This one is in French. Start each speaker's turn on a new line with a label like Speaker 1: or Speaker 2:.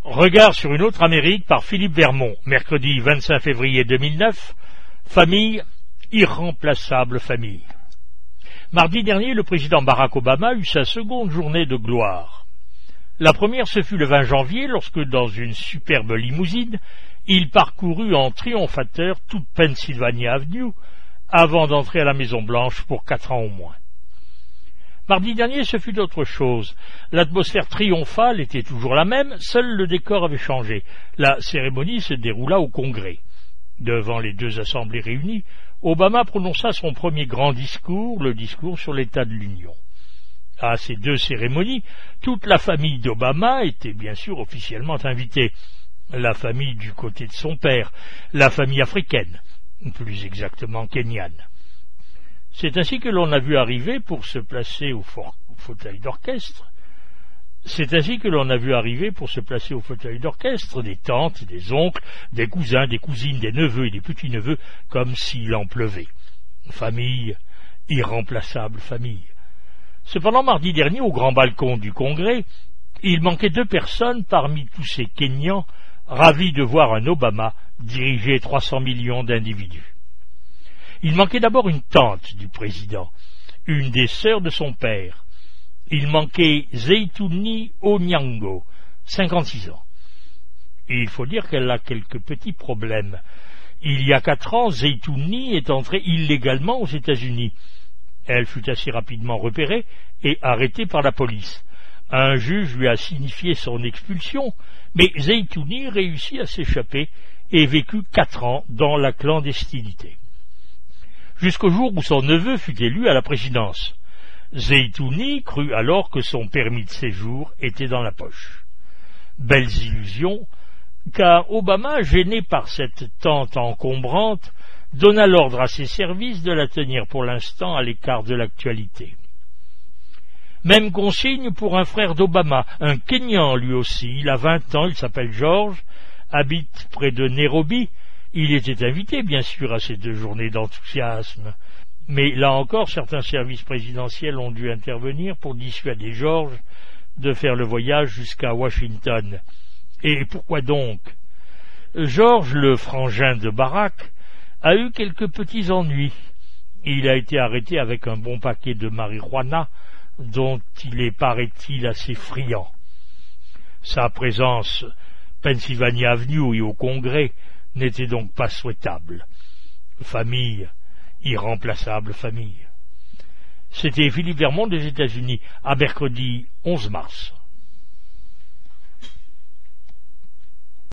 Speaker 1: Regard sur une autre Amérique par Philippe Vermont, mercredi 25 février 2009, famille, irremplaçable famille. Mardi dernier, le président Barack Obama eut sa seconde journée de gloire. La première, ce fut le 20 janvier, lorsque, dans une superbe limousine, il parcourut en triomphateur toute Pennsylvania Avenue, avant d'entrer à la Maison-Blanche pour 4 ans au moins. Mardi dernier, ce fut autre chose. L'atmosphère triomphale était toujours la même, seul le décor avait changé. La cérémonie se déroula au Congrès. Devant les deux assemblées réunies, Obama prononça son premier grand discours, le discours sur l'état de l'Union. À ces deux cérémonies, toute la famille d'Obama était bien sûr officiellement invitée. La famille du côté de son père, la famille africaine, plus exactement kenyane. C'est ainsi que l'on a vu arriver pour se placer au fauteuil d'orchestre. Des tantes, des oncles, des cousins, des cousines, des neveux et des petits-neveux, comme s'il en pleuvait. Famille, irremplaçable famille. Cependant, mardi dernier, au grand balcon du Congrès, il manquait 2 personnes parmi tous ces Kenyans, ravis de voir un Obama diriger 300 millions d'individus. Il manquait d'abord une tante du président, une des sœurs de son père. Il manquait Zeitouni Onyango, 56 ans. Et il faut dire qu'elle a quelques petits problèmes. Il y a 4 ans, Zeitouni est entrée illégalement aux États-Unis. Elle fut assez rapidement repérée et arrêtée par la police. Un juge lui a signifié son expulsion, mais Zeitouni réussit à s'échapper et vécut 4 ans dans la clandestinité. Jusqu'au jour où son neveu fut élu à la présidence. Zeitouni crut alors que son permis de séjour était dans la poche. Belles illusions, car Obama, gêné par cette tente encombrante, donna l'ordre à ses services de la tenir pour l'instant à l'écart de l'actualité. Même consigne pour un frère d'Obama, un Kenyan lui aussi. Il a 20 ans, il s'appelle George, habite près de Nairobi. Il était invité, bien sûr, à ces 2 journées d'enthousiasme. Mais là encore, certains services présidentiels ont dû intervenir pour dissuader George de faire le voyage jusqu'à Washington. Et pourquoi donc? George, le frangin de Barack, a eu quelques petits ennuis. Il a été arrêté avec un bon paquet de marijuana, dont il est, paraît-il, assez friand. Sa présence Pennsylvania Avenue et au Congrès n'était donc pas souhaitable. Famille, irremplaçable famille. C'était Philippe Vermont des États-Unis, à mercredi 11 mars.